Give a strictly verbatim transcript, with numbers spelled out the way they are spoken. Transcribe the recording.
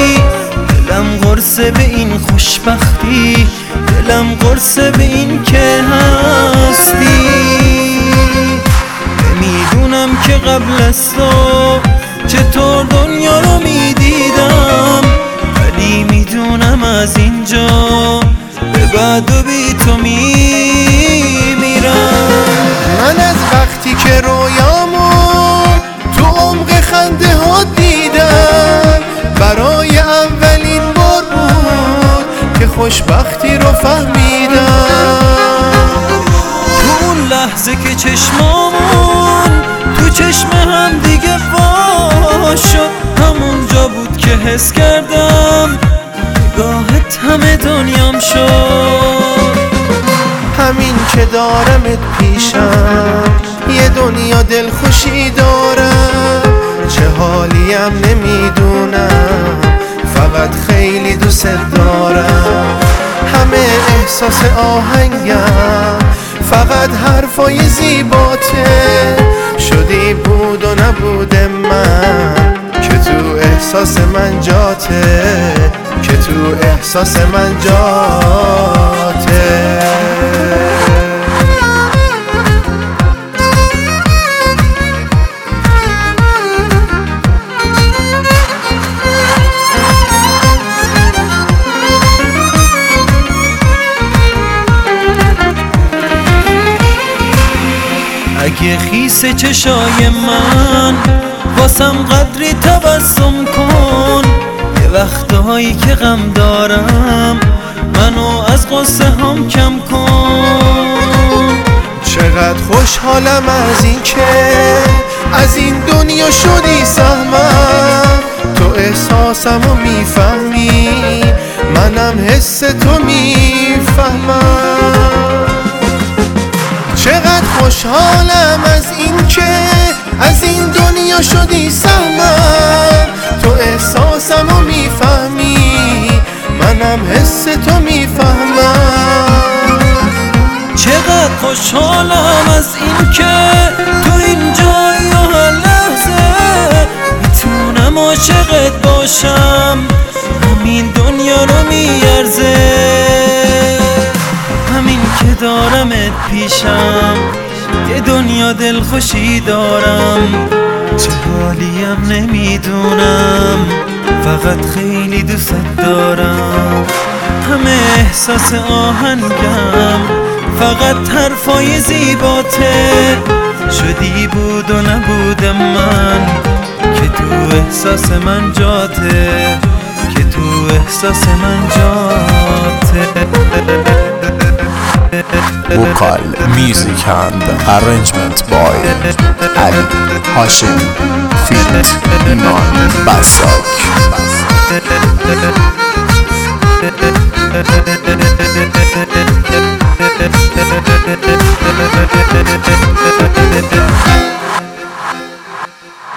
دلم قرصه به این خوشبختی، دلم قرصه به این که هستی. نمیدونم که قبل از تو چطور دنیا رو میدیدم، ولی میدونم از اینجا به بعد و بی تو میمیرم. من از وقتی که رویامون تو عمق خنده ها دیدم، برای اولین بار بود که خوشبختی رو فهمیدم. تو اون لحظه که چشمامون تو چشم هم دیگه وا شد، همونجا بود که حس کردم نگاهت همه دنیام شد. همین که دارمت پیشم یه دنیا دلخوشی دارم، چه حالیم نمیدونم، فقط خیلی دوست دارم. همه احساس آهنگم فقط حرفای زیباته، شدی بود و نبود من که تو احساس من جاته، که تو احساس من جاته. اگه خیس چشای من واسم قدری تبسم کن، یه وقتهایی که غم دارم منو از قصه هم کم کن. چقدر خوشحالم از این که از این دنیا شدی سهمم، تو احساسمو میفهمی منم حس تو میفهمم. چقدر خوشحالم از این که از این دنیا شدی سهمم، تو احساسمو میفهمی منم حس تو میفهمم. چقدر خوشحالم از این که تو این جای و هر لحظه میتونم عاشقت باشم، همین دنیا رو میارزه. همین که دارمت پیشم یه دنیا دلخوشی دارم، چه حالیم نمیدونم، فقط خیلی دوست دارم. همه احساس آهنگم فقط حرفای زیباته، شدی بود و نبود من که تو احساس من جاته، که تو احساس من جاته. Vocal, music and arrangement by Ali Hashim, feat. Iman Basak.